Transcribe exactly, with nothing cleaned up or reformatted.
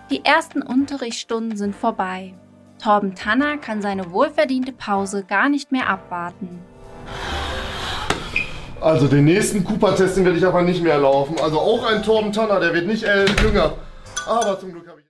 Die ersten Unterrichtsstunden sind vorbei. Torben Tanner kann seine wohlverdiente Pause gar nicht mehr abwarten. Also den nächsten Cooper-Test, den werde ich aber nicht mehr laufen. Also auch ein Torben Tanner, der wird nicht äh, jünger. Aber zum Glück habe ich...